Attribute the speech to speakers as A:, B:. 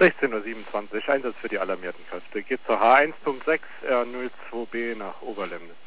A: 16:27 Uhr, Einsatz für die alarmierten Kräfte. Geht zur H1.6 R02B nach Oberlemnitz.